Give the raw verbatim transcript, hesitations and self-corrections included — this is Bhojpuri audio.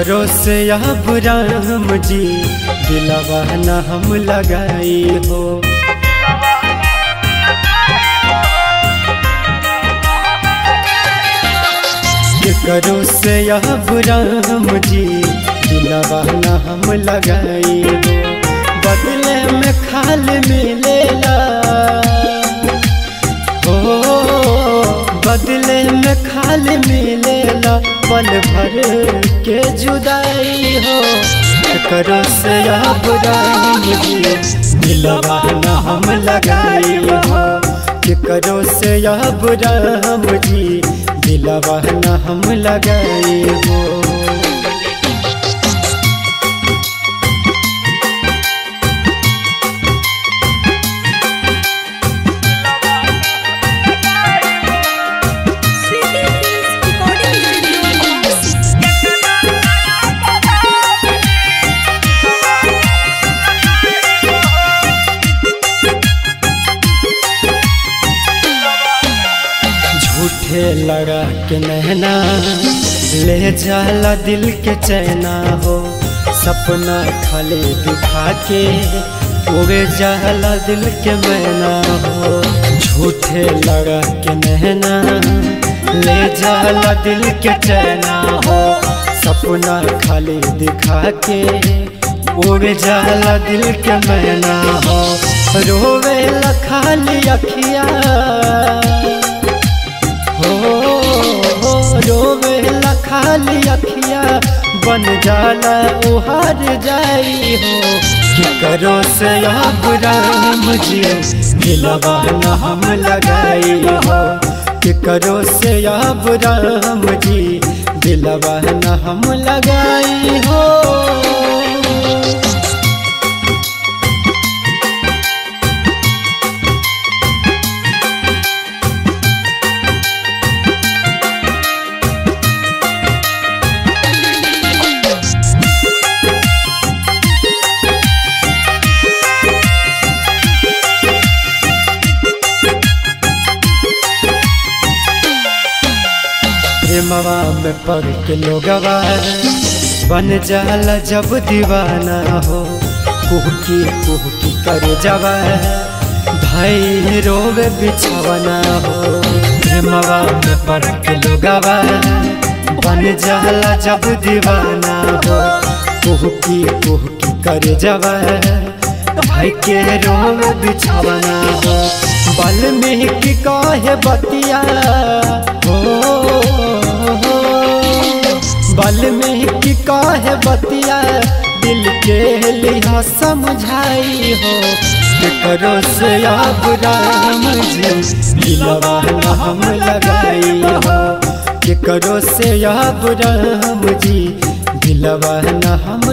करो से अब राम जी दिलवा न हम लगाई हो। करो से अब राम जी दिलवा न हम लगाई हो। बदले में खाल मिलेला हो, बदले में खाल मिलेला पल भर के जुदाई हो। करो से अब राम जी दिलवा न हम लगाई हो। करो से अब राम जी दिलवा न हम लगाई हो। झूठे लगा के नहना ले जाला दिल के चैना हो। सपना खाली दिखा के उगे जाला दिल के मैना हो। झूठे लगा के नहना ले जाला दिल के चैना हो। सपना खाली दिखा के उगे जाला दिल के मैना हो। रोवे ला खाली अखिया रोवे ला खाली अखिया बन जाला उहार जाई हो। कि करो से अब राम जी दिलवा न हम लगाई हो। कि करो से अब राम जी दिलवा न हम लगाई हो। प्रेमवा में पड़ के लोगवा बन जाला जब दीवाना हो। कुहकी कुहकी कर जवा भाई रोवे बिछावना हो। प्रेमवा में पड़ के लोगवा बन जाला जब दीवाना हो। कुहकी कुहकी कर जवा भाई के रोवे बिछावना हो। वाल्मीकि कहे बतिया हो, वाल्मीकि कहे बतिया दिल के लिहा समझाई हो। करो से अब राम जी दिलवा न हम लगाई हो। करो से अब राम जी दिलवा न हम